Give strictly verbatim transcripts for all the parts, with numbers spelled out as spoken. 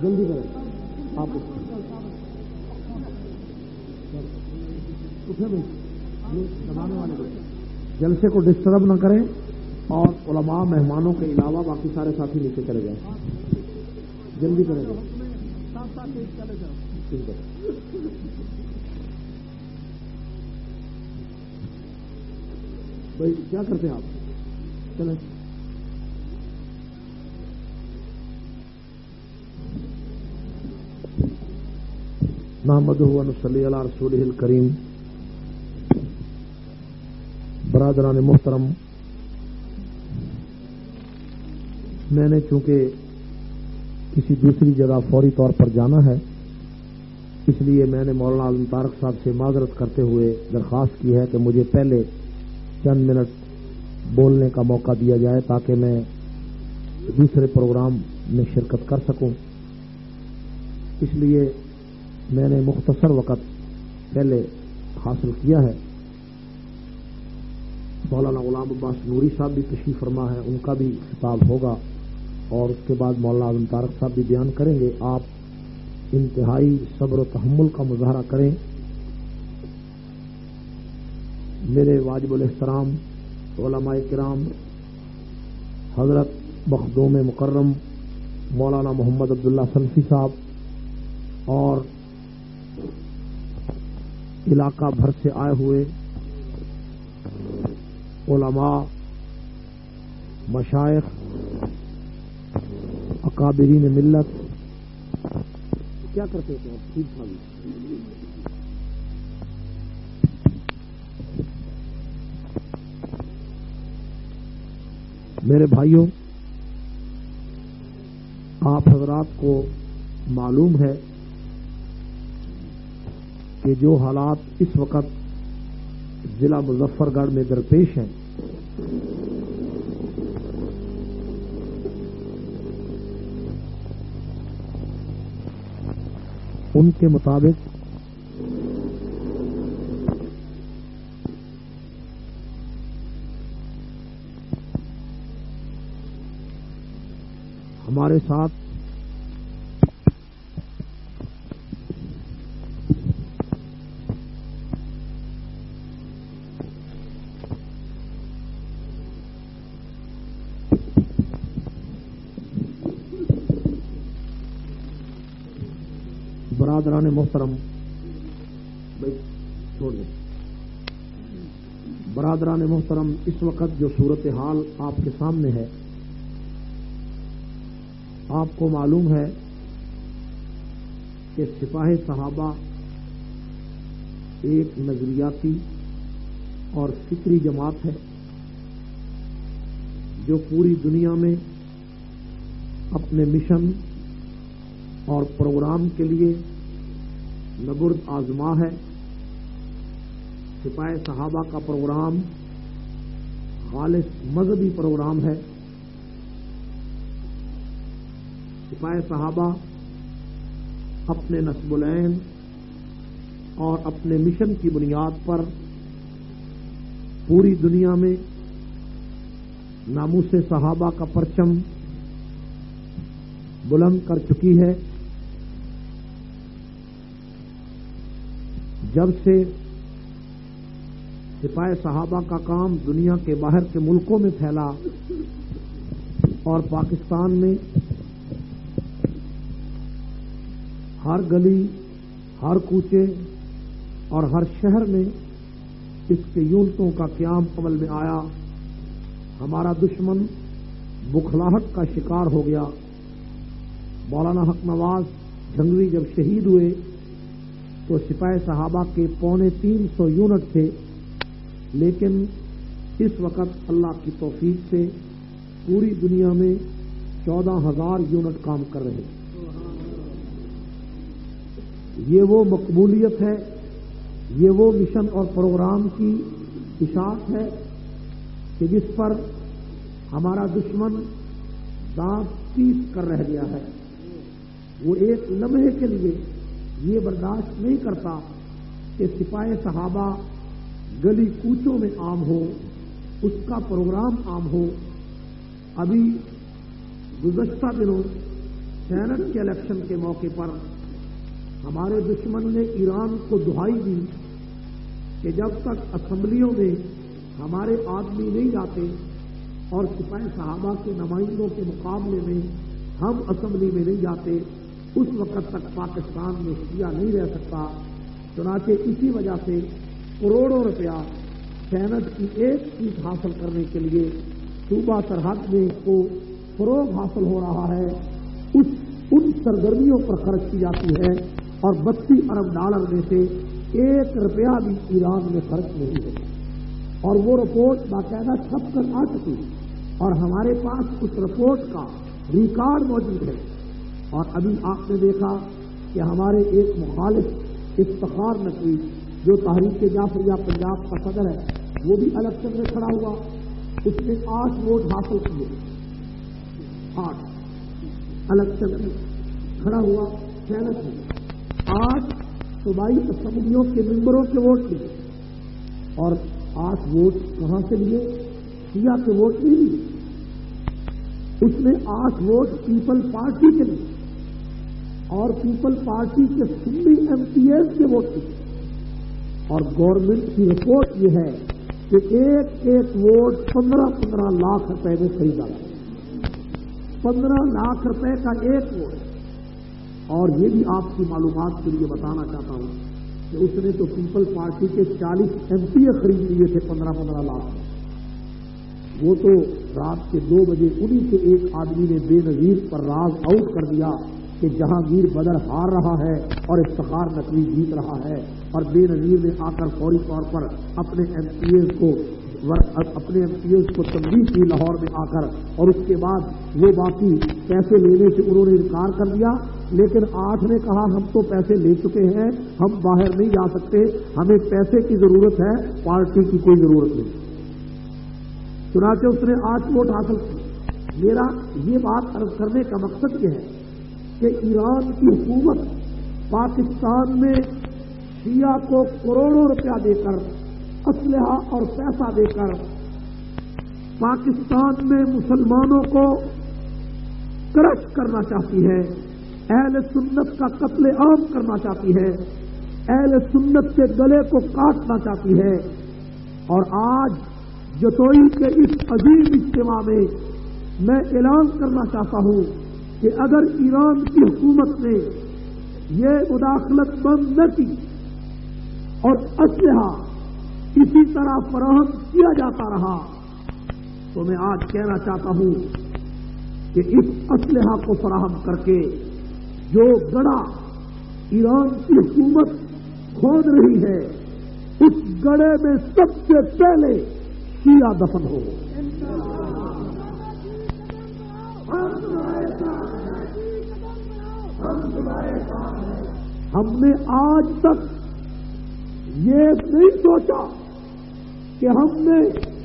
جلدی کریں آپ دبانے والے کو جلسے کو ڈسٹرب نہ کریں اور علماء مہمانوں کے علاوہ باقی سارے ساتھی نیچے چلے جائیں. جلدی کریں گے بھائی کیا کرتے ہیں آپ؟ چلیں نحمدہ و نصلی علی رسولہ الکریم. برادران محترم، میں نے چونکہ کسی دوسری جگہ فوری طور پر جانا ہے، اس لیے میں نے مولانا عالم طارق صاحب سے معذرت کرتے ہوئے درخواست کی ہے کہ مجھے پہلے چند منٹ بولنے کا موقع دیا جائے تاکہ میں دوسرے پروگرام میں شرکت کر سکوں. اس لیے میں نے مختصر وقت پہلے حاصل کیا ہے. مولانا غلام عباس نوری صاحب بھی تشریف فرما ہے، ان کا بھی خطاب ہوگا اور اس کے بعد مولانا عالم طارق صاحب بھی بیان کریں گے. آپ انتہائی صبر و تحمل کا مظاہرہ کریں. میرے واجب الاحترام علماء کرام حضرت مخدوم مکرم مولانا محمد عبداللہ سلفی صاحب اور علاقہ بھر سے آئے ہوئے علماء، مشائخ، اکابرین ملت، کیا کرتے تھے آپ؟ ٹھیک ٹھاک میرے بھائیوں، آپ حضرات کو معلوم ہے کہ جو حالات اس وقت ضلع مظفر گڑھ میں درپیش ہیں، ان کے مطابق ہمارے ساتھ برادران محترم، بھائی چھوڑ دیں. برادران محترم، اس وقت جو صورتحال آپ کے سامنے ہے، آپ کو معلوم ہے کہ سپاہ صحابہ ایک نظریاتی اور فکری جماعت ہے جو پوری دنیا میں اپنے مشن اور پروگرام کے لیے نبرد آزما ہے. سپاہ صحابہ کا پروگرام خالص مذہبی پروگرام ہے. سپاہ صحابہ اپنے نسب العین اور اپنے مشن کی بنیاد پر پوری دنیا میں ناموس صحابہ کا پرچم بلند کر چکی ہے. جب سے سپاہ صحابہ کا کام دنیا کے باہر کے ملکوں میں پھیلا اور پاکستان میں ہر گلی، ہر کوچے اور ہر شہر میں اس کے یونٹوں کا قیام عمل میں آیا، ہمارا دشمن بخلاہٹ کا شکار ہو گیا. مولانا حق نواز جھنگوی جب شہید ہوئے تو سپاہ صحابہ کے پونے تین سو یونٹ تھے، لیکن اس وقت اللہ کی توفیق سے پوری دنیا میں چودہ ہزار یونٹ کام کر رہے ہیں. یہ وہ مقبولیت ہے، یہ وہ مشن اور پروگرام کی اشاعت ہے کہ جس پر ہمارا دشمن دانت پیس کر رہ گیا ہے. وہ ایک لمحے کے لیے یہ برداشت نہیں کرتا کہ سپاہ صحابہ گلی کوچوں میں عام ہو، اس کا پروگرام عام ہو. ابھی گزشتہ دنوں سینٹ کے الیکشن کے موقع پر ہمارے دشمن نے ایران کو دہائی دی کہ جب تک اسمبلیوں میں ہمارے آدمی نہیں جاتے اور سپاہی صحابہ کے نمائندوں کے مقابلے میں ہم اسمبلی میں نہیں جاتے اس وقت تک پاکستان میں شیعہ نہیں رہ سکتا. چنانچہ اسی وجہ سے کروڑوں روپیہ سینٹ کی ایک سیٹ حاصل کرنے کے لیے صوبہ سرحد میں کو فروغ حاصل ہو رہا ہے. اس ان سرگرمیوں پر خرچ کی جاتی ہے اور بتیس ارب ڈالر میں سے ایک روپیہ بھی ایران میں خرچ نہیں ہوتا. اور وہ رپورٹ باقاعدہ چھپ کر آ چکی اور ہمارے پاس اس رپورٹ کا ریکارڈ موجود ہے. اور ابھی آپ نے دیکھا کہ ہمارے ایک مخالف افتخار نقوی جو تحریک جعفریہ پنجاب کا صدر ہے وہ بھی الیکشن میں کھڑا ہوا. اس نے آٹھ ووٹ حاصل کیے. آٹھ الیکشن میں کھڑا ہوا سینٹ میں آٹھ صوبائی اسمبلیوں کے ممبروں کے ووٹ لیے اور آٹھ ووٹ کہاں سے لیے؟ شیعہ کے ووٹ نہیں لیے. اس نے آٹھ ووٹ پیپل پارٹی کے لیے اور پیپل پارٹی کے سنی ایم پی ایس کے ووٹ لیے. اور گورنمنٹ کی رپورٹ یہ ہے کہ ایک ایک ووٹ پندرہ پندرہ لاکھ روپے میں خریدا ہے. پندرہ لاکھ روپے کا ایک ووٹ. اور یہ بھی آپ کی معلومات کے لیے بتانا چاہتا ہوں کہ اس نے تو پیپل پارٹی کے چالیس ایم پی اے خرید لیے تھے پندرہ پندرہ لاکھ. وہ تو رات کے دو بجے انہیں کے ایک آدمی نے بے نظیر پر راز آؤٹ کر دیا کہ جہانگیر بدر ہار رہا ہے اور افتخار نقوی جیت رہا ہے. اور بے نظیر نے آ کر فوری طور پر اپنے ایم پی ایز کو اپنے ایم پی ایز کو تنبیہ کی لاہور میں آ کر. اور اس کے بعد وہ باقی پیسے لینے سے انہوں نے انکار کر دیا. لیکن آٹھ نے کہا ہم تو پیسے لے چکے ہیں, ہم باہر نہیں جا سکتے, ہمیں پیسے کی ضرورت ہے, پارٹی کی کوئی ضرورت نہیں. چنانچہ اس نے آٹھ ووٹ حاصل کی. میرا یہ بات عرض کرنے کا مقصد یہ ہے کہ ایران کی حکومت پاکستان میں شیعہ کو کروڑوں روپیہ دے کر اسلحہ اور پیسہ دے کر پاکستان میں مسلمانوں کو کرش کرنا چاہتی ہے, اہل سنت کا قتل عام کرنا چاہتی ہے, اہل سنت کے گلے کو کاٹنا چاہتی ہے. اور آج جتوئی کے اس عظیم اجتماع میں میں اعلان کرنا چاہتا ہوں کہ اگر ایران کی حکومت نے یہ مداخلت بند نہ کی اور اسلحہ اسی طرح فراہم کیا جاتا رہا تو میں آج کہنا چاہتا ہوں کہ اس اسلحہ کو فراہم کر کے جو گڑھا ایران کی حکومت کھود رہی ہے اس گڑھے میں سب سے پہلے شیعہ دفن ہو. ہم نے آج تک یہ نہیں سوچا کہ ہم نے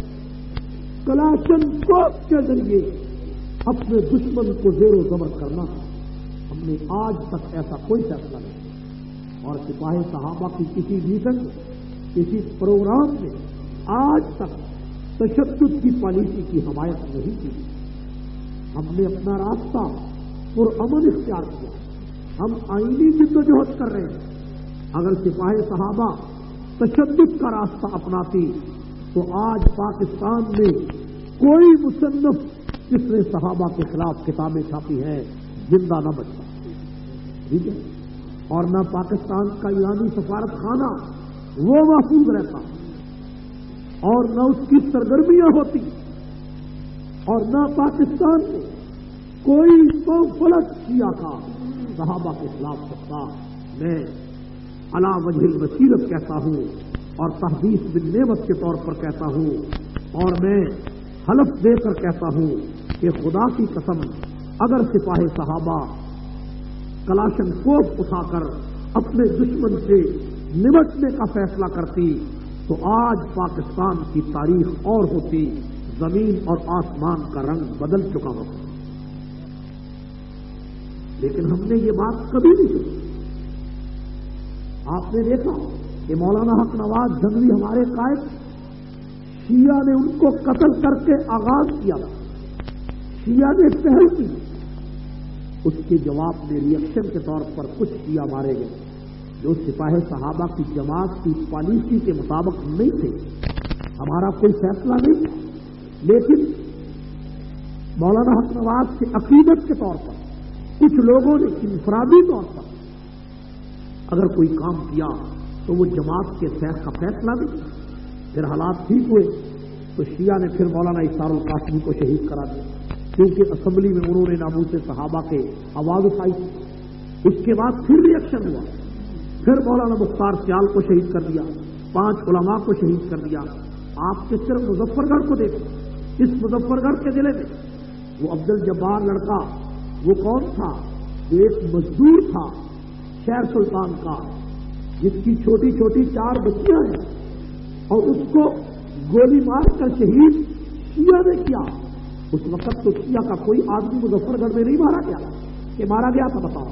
کلاشن کوپ کے ذریعے اپنے دشمن کو زیر و زبر کرنا. ہم نے آج تک ایسا کوئی فیصلہ نہیں. اور سپاہی صحابہ کی کسی میٹنگ کسی پروگرام میں آج تک تشدد کی پالیسی کی حمایت نہیں کی. ہم نے اپنا راستہ پرامن اختیار کیا. ہم آئینی جدوجہد کر رہے ہیں. اگر سپاہی صحابہ تشدد کا راستہ اپناتی تو آج پاکستان میں کوئی مصنف جس نے صحابہ کے خلاف کتابیں چھاپی ہیں زندہ نہ بچتا. ٹھیک ہے. اور نہ پاکستان کا ایرانی سفارت خانہ وہ محفوظ رہتا اور نہ اس کی سرگرمیاں ہوتی اور نہ پاکستان میں کوئی سو فلک شیعہ کا صحابہ کے خلاف سکتا. میں علی وجہ البصیرت کہتا ہوں اور تحدیث بالنعمت کے طور پر کہتا ہوں اور میں حلف دے کر کہتا ہوں کہ خدا کی قسم اگر سپاہی صحابہ کلاشن کوپ اٹھا کر اپنے دشمن سے نمٹنے کا فیصلہ کرتی تو آج پاکستان کی تاریخ اور ہوتی. زمین اور آسمان کا رنگ بدل چکا ہوتا. لیکن ہم نے یہ بات کبھی نہیں سنی. آپ نے دیکھا کہ مولانا حق نواز جنگلی ہمارے قائد شیعہ نے ان کو قتل کر کے آغاز کیا. شیعہ نے پہل کی. اس کے جواب میں ریئیکشن کے طور پر کچھ کیا مارے گئے جو سپاہی صحابہ کی جماعت کی پالیسی کے مطابق نہیں تھے. ہمارا کوئی فیصلہ نہیں، لیکن مولانا حق نواز کے عقیدت کے طور پر کچھ لوگوں نے انفرادی طور پر اگر کوئی کام کیا تو وہ جماعت کے شیخ کا فیصلہ نہیں. پھر حالات ٹھیک ہوئے تو شیعہ نے پھر مولانا اثار القاسمی کو شہید کرا دیا کیونکہ اسمبلی میں انہوں نے ناموس صحابہ کے آواز اٹھائی. اس کے بعد پھر ریئیکشن ہوا، پھر مولانا مختار سیال کو شہید کر دیا، پانچ علماء کو شہید کر دیا. آپ کے صرف مظفر گڑھ کو دیکھیں، اس مظفر گڑھ کے ضلع میں وہ عبد الجبار لڑکا وہ کون تھا؟ جو ایک مزدور تھا شہر سلطان کا، جس کی چھوٹی چھوٹی چار بچیاں ہیں، اور اس کو گولی مار کر شہید شیعہ نے کیا. اس وقت تو شیعہ کا کوئی آدمی مظفر گڑھ میں نہیں مارا گیا کہ مارا گیا تھا؟ بتاؤ.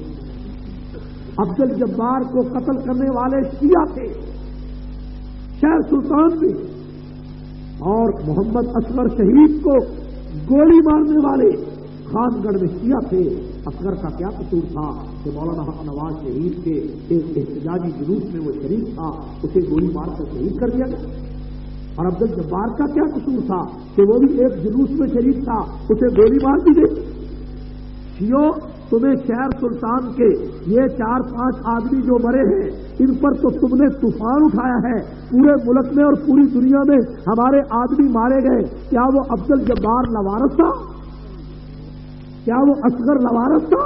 عبد الجبار کو قتل کرنے والے شیعہ تھے شہر سلطان میں، اور محمد اصغر شہید کو گولی مارنے والے خان گڑھ میں شیعہ تھے. اصغر کا کیا قصور تھا کہ مولانا حق نواز شہید کے ایک احتجاجی جلوس میں وہ شریک تھا، اسے گولی مار کر شہید کر دیا گیا؟ اور عبد الجبار کا کیا قصور تھا کہ وہ بھی ایک جلوس میں شریک تھا، اسے گولی مار دی گئی؟ شیعو، تمہیں شہر سلطان کے یہ چار پانچ آدمی جو مرے ہیں ان پر تو تم نے طوفان اٹھایا ہے. پورے ملک میں اور پوری دنیا میں ہمارے آدمی مارے گئے. کیا وہ عبد الجبار لوارث تھا؟ کیا وہ اصغر لوارث تھا؟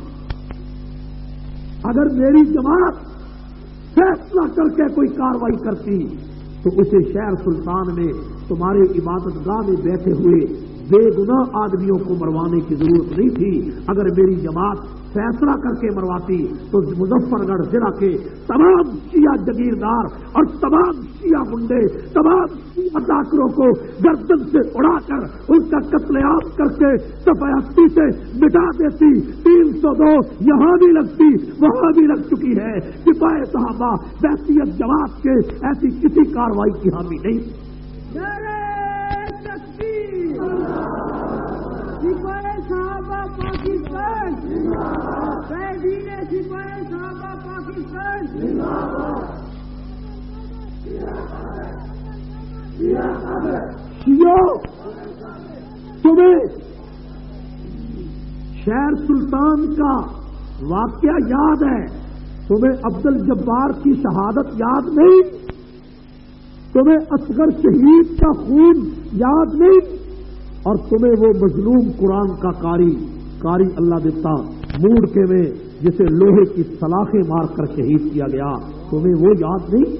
اگر میری جماعت فیصلہ کر کے کوئی کاروائی کرتی تو اسے شہر سلطان میں تمہارے عبادت گاہ میں بیٹھے ہوئے بے گناہ آدمیوں کو مروانے کی ضرورت نہیں تھی. اگر میری جماعت فیصلہ کر کے مرواتی تو مظفر گڑھ ضلع کے تمام شیعہ جگیردار اور تمام شیعہ گنڈے، تمام شیعہ ڈاکروں کو گردن سے اڑا کر ان کا قتل عام کر کے صفحہ ہستی سے مٹا دیتی. تین سو دو یہاں بھی لگتی، وہاں بھی لگ چکی ہے. سپاہی صحابہ بحثیت جماعت کے ایسی کسی کارروائی کی حامی نہیں. سپاہی صحابہ پاکستان قیدین سپاہی صحابہ پاکستان. شیعو، تمہیں شہر سلطان کا واقعہ یاد ہے، تمہیں عبد الجبار کی شہادت یاد نہیں، تمہیں اصغر شہید کا خون یاد نہیں، اور تمہیں وہ مظلوم قرآن کا قاری قاری اللہ دیتا موڑ کے میں جسے لوہے کی سلاخیں مار کر شہید کیا گیا، تمہیں وہ یاد نہیں؟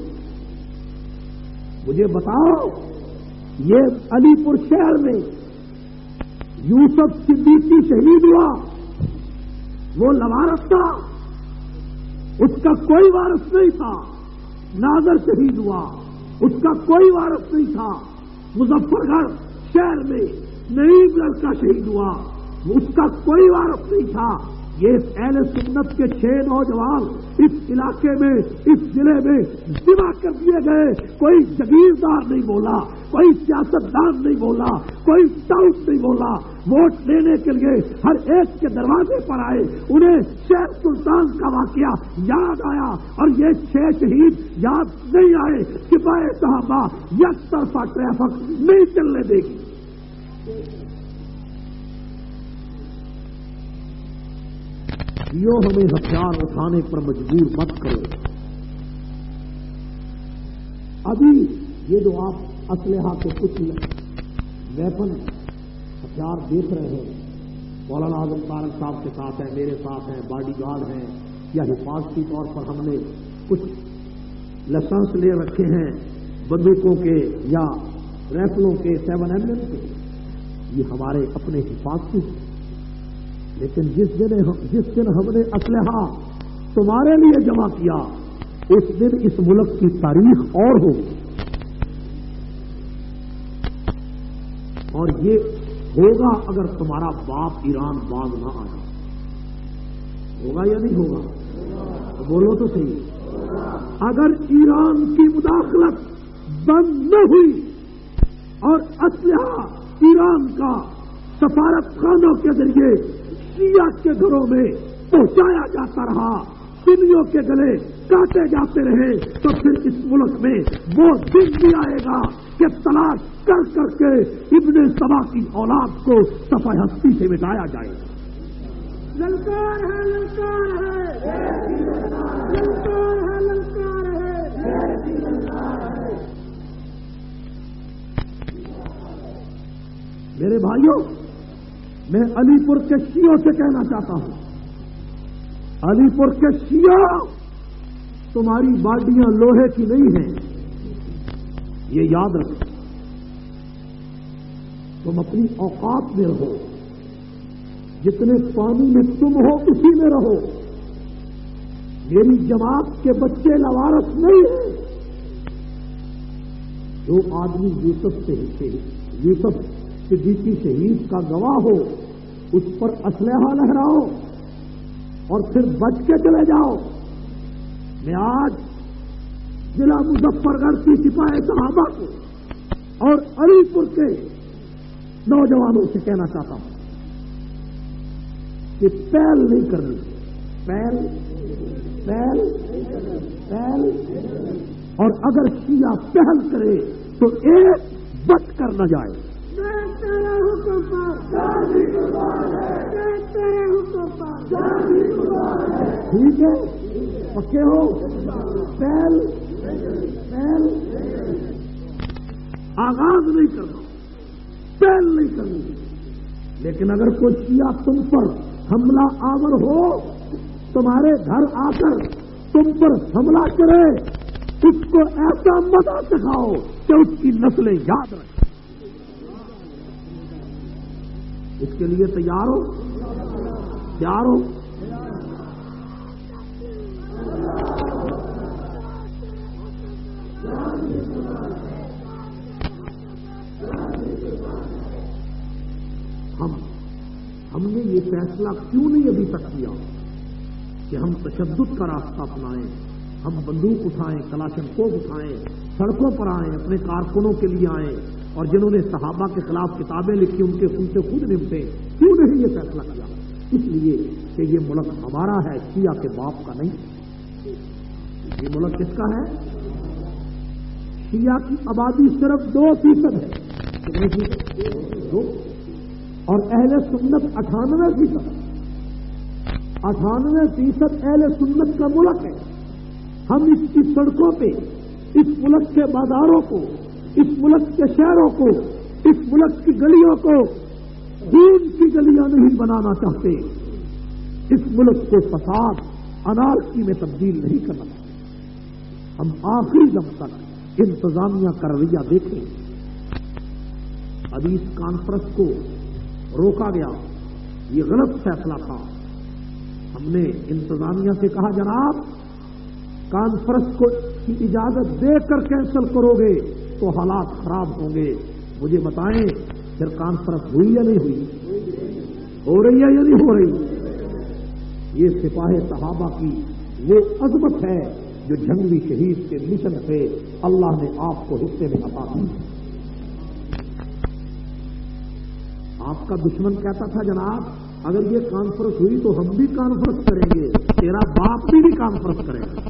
مجھے بتاؤ، یہ علی پور شہر میں یوسف صدیقی شہید ہوا، وہ لوارث تھا؟ اس کا کوئی وارث نہیں تھا. ناظر شہید ہوا، اس کا کوئی وارث نہیں تھا. مظفر گڑھ شہر میں نعیم لڑکا شہید ہوا، اس کا کوئی وارث نہیں تھا. یہ اہل سنت کے چھ نوجوان اس علاقے میں، اس ضلع میں ذبح کر دیے گئے. کوئی جگیردار نہیں بولا، کوئی سیاستدان نہیں بولا، کوئی ٹاؤٹ نہیں بولا. ووٹ لینے کے لیے ہر ایک کے دروازے پر آئے، انہیں شہر سلطان کا واقعہ یاد آیا، اور یہ چھ شہید یاد نہیں آئے. سپاہی صحابہ یک طرفہ ٹریفک نہیں چلنے دے گی. یہ ہمیں ہتھیار اٹھانے پر مجبور مت کرو. ابھی یہ جو آپ اسلحہ کے کچھ ویپن ہتھیار دیکھ رہے ہیں، مولانا اعظم طارق صاحب کے ساتھ ہیں، میرے ساتھ ہیں، باڈی گارڈ ہیں، یا حفاظتی طور پر ہم نے کچھ لائسنس لے رکھے ہیں بندوقوں کے یا ریفلوں کے، سیون ایم ایم کے، یہ ہمارے اپنے حفاظتی. لیکن جس دن جس دن ہم نے اسلحہ تمہارے لیے جمع کیا، اس دن اس ملک کی تاریخ اور ہوگی. اور یہ ہوگا اگر تمہارا باپ ایران باز نہ آیا. ہوگا یا نہیں ہوگا؟ بولو تو صحیح. اگر ایران کی مداخلت بند نہ ہوئی اور اسلحہ ایران کا سفارت خانوں کے ذریعے شیعہ کے گھروں میں پہنچایا جاتا رہا، سنیوں کے گلے کاٹے جاتے رہے، تو پھر اس ملک میں وہ دن بھی آئے گا کہ طلاق کر کر کے ابن سبا کی اولاد کو صفحہ ہستی سے مٹایا جائے گا۔ للکار ہے، للکار ہے، للکار ہے، للکار ہے۔ میرے بھائیوں، میں علی پور کے شیعوں سے کہنا چاہتا ہوں، علی پور کے شیعہ، تمہاری باڈیاں لوہے کی نہیں ہیں، یہ یاد رکھو۔ تم اپنی اوقات میں رہو، جتنے پانی میں تم ہو اسی میں رہو۔ میری جماعت کے بچے لوارث نہیں ہیں۔ جو آدمی یوسف سے یوسف صدیقی شہید کا گواہ ہو، اس پر اسلحہ لہراؤ اور پھر بچ کے چلے جاؤ۔ میں آج ضلع مظفر گڑھ کی سپاہی صحابہ کو اور علی پور کے نوجوانوں سے کہنا چاہتا ہوں کہ پہل نہیں کرنی، پہل پہل پہل اور اگر شیعہ پہل کرے تو ایک بچ کر نہ جائے۔ تیرے حکم پر تیرے حکم پر ٹھیک ہے، پکے ہو؟ پہل پہل آغاز نہیں کرنا، پہل نہیں کرنی، لیکن اگر کوئی شیعہ تم پر حملہ آور ہو، تمہارے گھر آ کر تم پر حملہ کرے، اس کو ایسا مزہ سکھاؤ کہ اس کی نسلیں یاد رکھیں۔ اس کے لیے تیار ہو؟ تیار ہو؟ ہم ہم نے یہ فیصلہ کیوں نہیں ابھی تک کیا کہ ہم تشدد کا راستہ اپنائیں، ہم بندوق اٹھائیں، کلاشن کوف اٹھائیں، سڑکوں پر آئیں، اپنے کارکنوں کے لیے آئیں، اور جنہوں نے صحابہ کے خلاف کتابیں لکھی ان کے خون سے خود نمٹے؟ کیوں نہیں یہ فیصلہ کیا؟ اس لیے کہ یہ ملک ہمارا ہے، شیعہ کے باپ کا نہیں۔ یہ ملک کس کا ہے؟ شیعہ کی آبادی صرف دو فیصد ہے، کتنے فیصد؟ دو، اور اہل سنت اٹھانوے فیصد اٹھانوے فیصد اہل سنت کا ملک ہے۔ ہم اس کی سڑکوں پہ، اس ملک کے بازاروں کو، اس ملک کے شہروں کو، اس ملک کی گلیوں کو خون کی گلیاں نہیں بنانا چاہتے، اس ملک کو فساد انارکی میں تبدیل نہیں کرنا چاہتے۔ ہم آخری دم تک انتظامیہ کا رویہ دیکھیں۔ ابھی اس کانفرنس کو روکا گیا، یہ غلط فیصلہ تھا۔ ہم نے انتظامیہ سے کہا جناب کانفرنس کو کی اجازت دے کر کینسل کرو گے تو حالات خراب ہوں گے۔ مجھے بتائیں پھر کانفرنس ہوئی یا نہیں ہوئی؟ ہو رہی ہے یا نہیں ہو رہی؟ یہ سپاہی صحابہ کی وہ عظمت ہے جو جنگی شہید کے مشن سے اللہ نے آپ کو حصے میں عطا کی۔ آپ کا دشمن کہتا تھا جناب اگر یہ کانفرنس ہوئی تو ہم بھی کانفرنس کریں گے، تیرا باپ بھی بھی کانفرنس کرے گا۔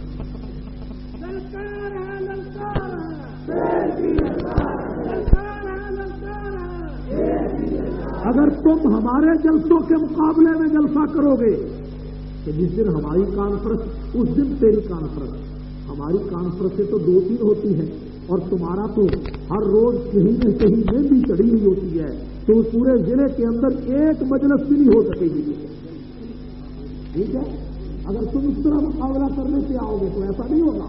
اگر تم ہمارے جلسوں کے مقابلے میں جلسہ کرو گے کہ جس دن ہماری کانفرنس اس دن تیری کانفرنس، ہماری کانفرنسیں تو دو تین ہوتی ہیں اور تمہارا تو ہر روز کہیں نہ کہیں میں بھی چڑھی ہوئی ہوتی ہے، تو پورے ضلع کے اندر ایک مجلس بھی نہیں ہو سکے گی۔ ٹھیک ہے، اگر تم اس طرح مقابلہ کرنے سے آؤ گے تو ایسا نہیں ہوگا۔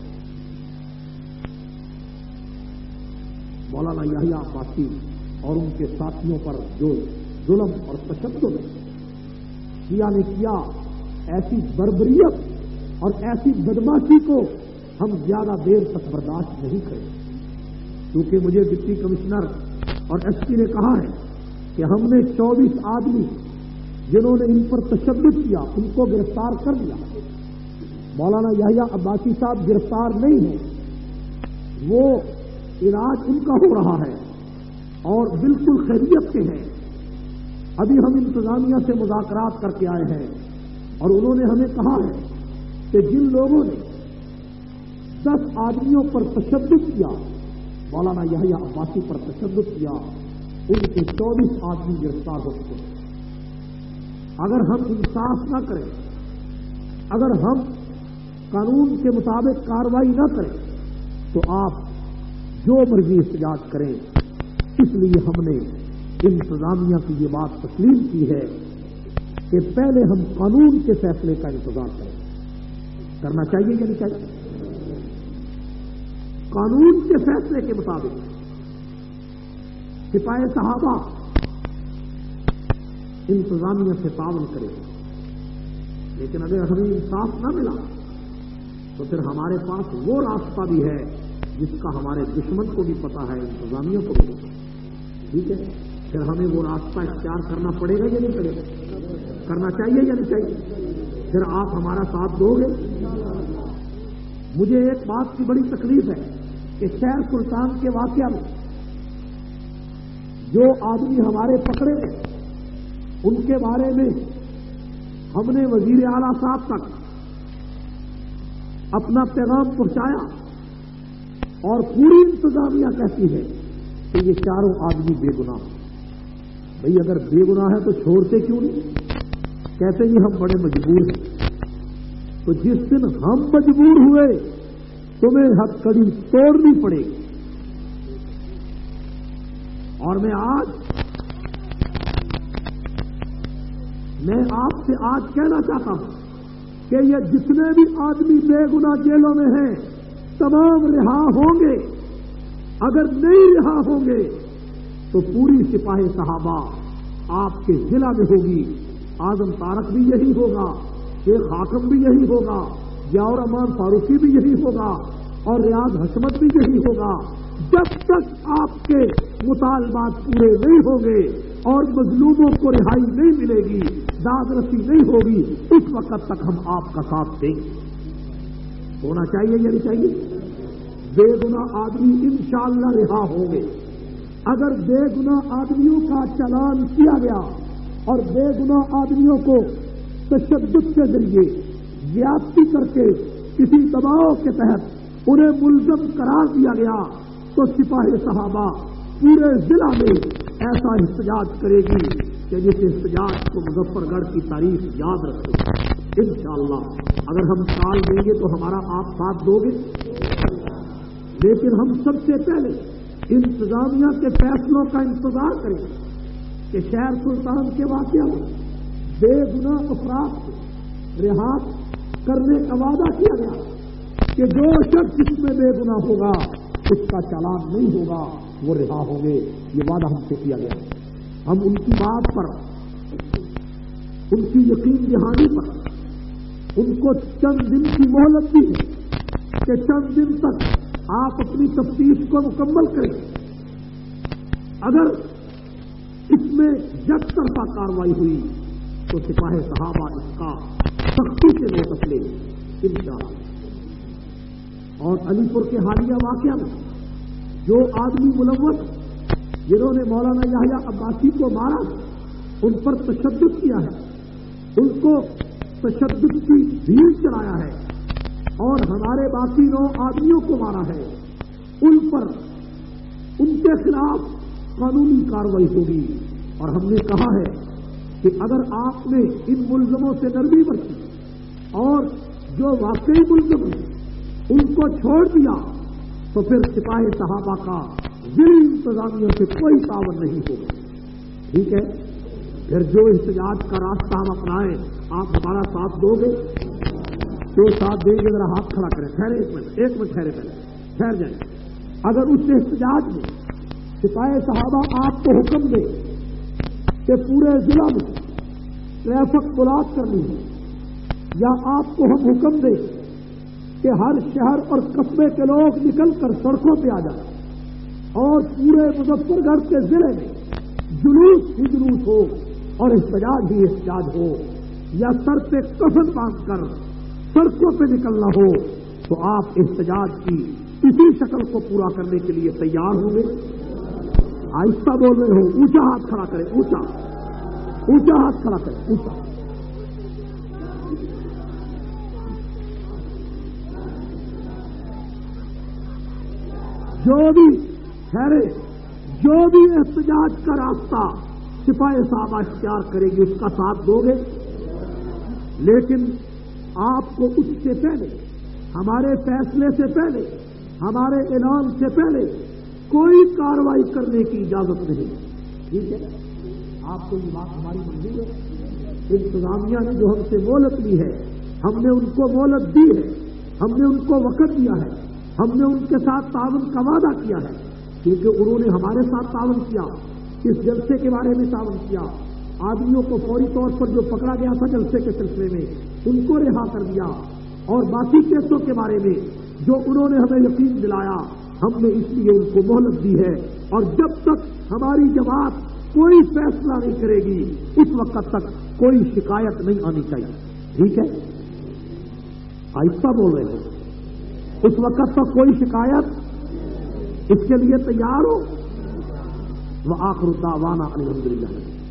مولانا یحییٰ عباسی اور ان کے ساتھیوں پر جو ظلم اور تشدد شیعہ نے کیا، ایسی بربریت اور ایسی بدماشی کو ہم زیادہ دیر تک برداشت نہیں کریں، کیونکہ مجھے ڈپٹی کمشنر اور ایس پی نے کہا ہے کہ ہم نے چوبیس آدمی جنہوں نے ان پر تشدد کیا ان کو گرفتار کر لیا۔ مولانا یحییٰ عباسی صاحب گرفتار نہیں ہیں، وہ علاج ان کا ہو رہا ہے اور بالکل خیریت سے ہیں، ابھی ہم انتظامیہ سے مذاکرات کر کے آئے ہیں اور انہوں نے ہمیں کہا ہے کہ جن لوگوں نے دس آدمیوں پر تشدد کیا، مولانا یحییٰ عباسی پر تشدد کیا، ان کے چوبیس آدمی گرفتار ہو چکے ہیں۔ اگر ہم انصاف نہ کریں، اگر ہم قانون کے مطابق کارروائی نہ کریں تو آپ جو مرضی احتجاج کریں۔ اس لیے ہم نے انتظامیہ کی یہ بات تسلیم کی ہے کہ پہلے ہم قانون کے فیصلے کا انتظار کریں۔ کرنا چاہیے یا نہیں چاہیے؟ قانون کے فیصلے کے مطابق سپاہی صحابہ انتظامیہ سے تعاون کرے، لیکن اگر ہمیں انصاف نہ ملا تو پھر ہمارے پاس وہ راستہ بھی ہے جس کا ہمارے دشمن کو بھی پتا ہے، انتظامیہ کو بھی پتا ہے۔ ٹھیک ہے، پھر ہمیں وہ راستہ اختیار کرنا پڑے گا یا نہیں پڑے گا؟ کرنا چاہیے یا نہیں چاہیے؟ پھر آپ ہمارا ساتھ دو گے؟ مجھے ایک بات کی بڑی تکلیف ہے کہ شہر سلطان کے واقعہ میں جو آدمی ہمارے پکڑے گئے ان کے بارے میں ہم نے وزیر اعلیٰ صاحب تک اپنا پیغام پہنچایا اور پوری انتظامیہ کہتی ہے کہ یہ چاروں آدمی بے گناہ۔ بھئی اگر بے گناہ ہے تو چھوڑتے کیوں نہیں؟ کہتے ہیں ہم بڑے مجبور ہیں۔ تو جس دن ہم مجبور ہوئے تمہیں حد کڑی توڑنی پڑے گی۔ اور میں آج میں آپ سے آج کہنا چاہتا ہوں کہ یہ جتنے بھی آدمی بے گناہ جیلوں میں ہیں تمام رہا ہوں گے۔ اگر نہیں رہا ہوں گے تو پوری سپاہی صحابہ آپ کے ضلع میں ہوگی۔ اعظم طارق بھی یہی ہوگا، شیخ حاکم بھی یہی ہوگا، ضیاء الرحمان فاروقی بھی یہی ہوگا اور ریاض حشمت بھی یہی ہوگا۔ جب تک آپ کے مطالبات پورے نہیں ہوں گے اور مظلوموں کو رہائی نہیں ملے گی، داد رسی نہیں ہوگی، اس وقت تک ہم آپ کا ساتھ دیں گے۔ ہونا چاہیے یا نہیں چاہیے؟ بے گناہ آدمی انشاءاللہ رہا ہوں گے۔ اگر بے گناہ آدمیوں کا چلان کیا گیا اور بے گناہ آدمیوں کو تشدد کے ذریعے زیادتی کر کے کسی دباؤ کے تحت انہیں ملزم قرار دیا گیا تو سپاہی صحابہ پورے ضلع میں ایسا احتجاج کرے گی کہ جس احتجاج کو مظفر گڑھ کی تاریخ یاد رکھے۔ انشاءاللہ اگر ہم سال دیں گے تو ہمارا آپ ساتھ دو گے، لیکن ہم سب سے پہلے انتظامیہ کے فیصلوں کا انتظار کریں کہ شہر سلطان کے واقعہ میں بے گناہ افراد کو رہا کرنے کا وعدہ کیا گیا کہ جو شخص جس میں بے گناہ ہوگا اس کا چالان نہیں ہوگا، وہ رہا ہوں گے۔ یہ وعدہ ہم سے کیا گیا۔ ہم ان کی بات پر، ان کی یقین دہانی پر ان کو چند دن کی مہلت دی ہے کہ چند دن تک آپ اپنی تفتیش کو مکمل کریں۔ اگر اس میں یک طرفہ کارروائی ہوئی تو سپاہی صحابہ اس کا سختی سے نوٹس لیں انشاءاللہ۔ اور علی پور کے حالیہ واقعہ میں جو آدمی ملوث جنہوں نے مولانا یحییٰ عباسی کو مارا، ان پر تشدد کیا ہے، ان کو تشدد کی بھیڑ چلایا ہے اور ہمارے باقی نو آدمیوں کو مارا ہے، ان پر ان کے خلاف قانونی کارروائی ہوگی۔ اور ہم نے کہا ہے کہ اگر آپ نے ان ملزموں سے نرمی برتی اور جو واقعی ملزم ہیں ان کو چھوڑ دیا تو پھر سپاہی صحابہ کا ضلعی انتظامیہ سے کوئی تعاون نہیں ہوگا۔ ٹھیک ہے، پھر جو احتجاج کا راستہ ہم اپنائیں آپ ہمارا ساتھ دو گے؟ جو ساتھ دیں گے ذرا ہاتھ کھڑا کریں۔ ٹھہرے ایک منٹ ایک منٹ ٹھہرے پہلے ٹھہر جائیں۔ اگر اس احتجاج میں سپاہی صحابہ آپ کو حکم دے کہ پورے ضلع میں ٹریفک بلاک کرنی ہے، یا آپ کو ہم حکم دیں کہ ہر شہر اور قصبے کے لوگ نکل کر سڑکوں پہ آ جائیں اور پورے مظفر گڑھ کے ضلع میں جلوس ہی جلوس ہو اور احتجاج ہی احتجاج ہو، یا سر پہ کفن باندھ کر سڑکوں پہ نکلنا ہو، تو آپ احتجاج کی اسی شکل کو پورا کرنے کے لیے تیار ہوں گے؟ آہستہ بول رہے ہو، اونچا ہاتھ کھڑا کریں، اونچا اونچا ہاتھ کھڑا کریں، اونچا. جو بھی ٹھہرے، جو بھی احتجاج کا راستہ سپاہی صاحبہ اختیار کرے گی اس کا ساتھ دو گے، لیکن آپ کو اس سے پہلے، ہمارے فیصلے سے پہلے، ہمارے اعلان سے پہلے کوئی کارروائی کرنے کی اجازت نہیں. ٹھیک ہے؟ آپ کو یہ بات ہماری منظور ہے؟ انتظامیہ نے جو ہم سے مہلت لی ہے، ہم نے ان کو مہلت دی ہے، ہم نے ان کو وقت دیا ہے، ہم نے ان کے ساتھ تعاون کا وعدہ کیا ہے، کیونکہ انہوں نے ہمارے ساتھ تعاون کیا، اس جلسے کے بارے میں تعاون کیا، آدمیوں کو فوری طور پر جو پکڑا گیا تھا جلسے کے سلسلے میں ان کو رہا کر دیا، اور باقی کیسوں کے بارے میں جو انہوں نے ہمیں یقین دلایا، ہم نے اس لیے ان کو مہلت دی ہے. اور جب تک ہماری جماعت کوئی فیصلہ نہیں کرے گی اس وقت تک کوئی شکایت نہیں آنی چاہیے. ٹھیک ہے؟ آہستہ بول رہے ہو. اس وقت تک کوئی شکایت، اس کے لیے تیار ہو. وآخر دعوانا الحمدللہ.